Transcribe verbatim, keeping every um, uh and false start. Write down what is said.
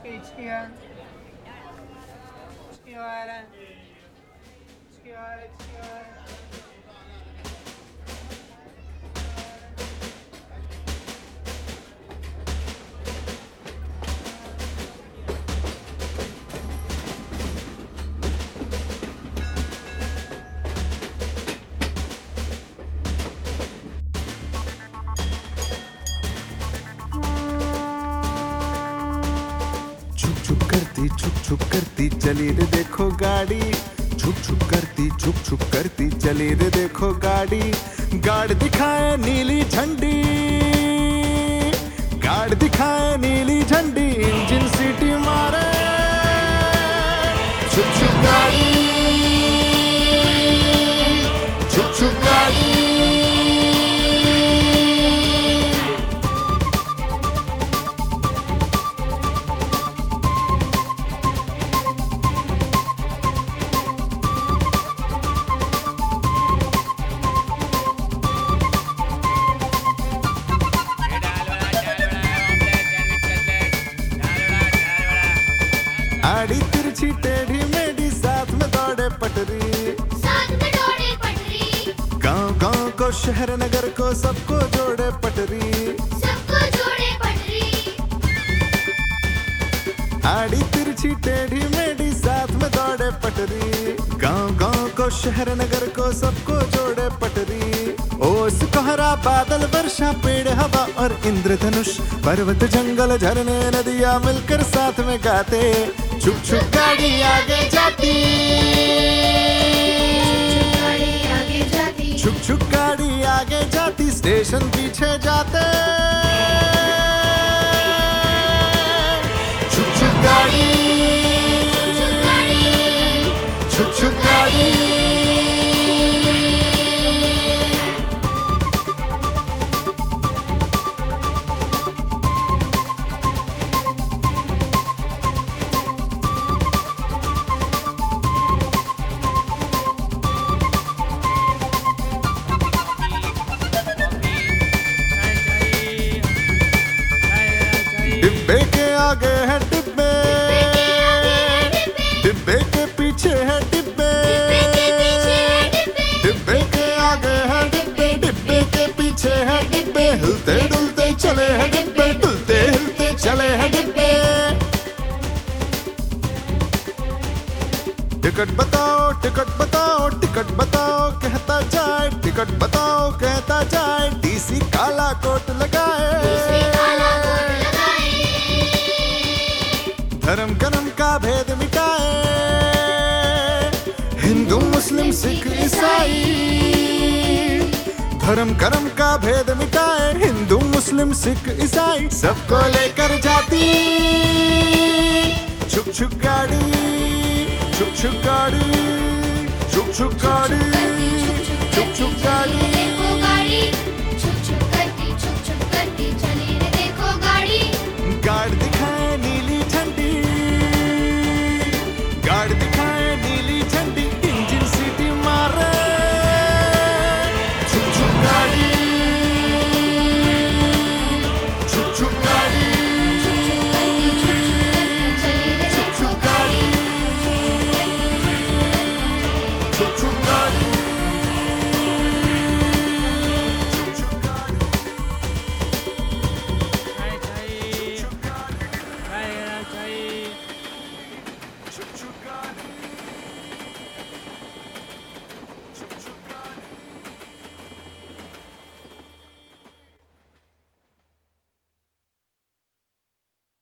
içkiye. İçkiye var. İçkiye var, içkiye var. छुक छुक करती छुक छुक करती चली रे देखो गाड़ी, छुक छुक करती छुक छुक करती चली रे देखो गाड़ी। गाड़ दिखाए नीली झंडी, गाड़ दिखाए नीली झंडी, इंजन सीटी मारे छुक छुक गाड़ी, छुक छुक गाड़ी। आड़ी तिरछी टेढ़ी मेढ़ी साथ में दौड़े पटरी, साथ में दौड़े पटरी, गांव गांव को शहर नगर को सबको जोड़े पटरी, सबको जोड़े पटरी। आड़ी तिरछी टेढ़ी मेढ़ी साथ में दौड़े पटरी, गांव गांव को शहर नगर को सबको जोड़े पटरी। ओस कोहरा बादल वर्षा पेड़ हवा और इंद्रधनुष, पर्वत जंगल झरने नदियां मिलकर साथ में गाते, छुक छुक गाड़ी आगे जाती, गाड़ी आगे जाती, छुक छुक गाड़ी आगे जाती, स्टेशन पीछे जाते, छुक छुक गाड़ी, छुक छुक गाड़ी। डिब्बे के आगे है डिब्बे, डिब्बे के पीछे है डिब्बे, डिब्बे के आगे है डिब्बे, डिब्बे के पीछे है डिब्बे, हिलते डुलते चले हैं डिब्बे, डुलते हिलते चले हैं डिब्बे। टिकट बताओ टिकट बताओ टिकट बताओ कहता जाए, टिकट बताओ कहता जाए, टीसी काला कोट लगाए, धर्म कर्म का भेद मिटाए, हिंदू मुस्लिम सिख ईसाई, धर्म कर्म का भेद मिटाए, हिंदू मुस्लिम सिख ईसाई, सबको लेकर जाती छुक छुक गाड़ी, छुक छुक गाड़ी, छुक छुक गाड़ी, छुक छुक गाड़ी। देखो गाड़ी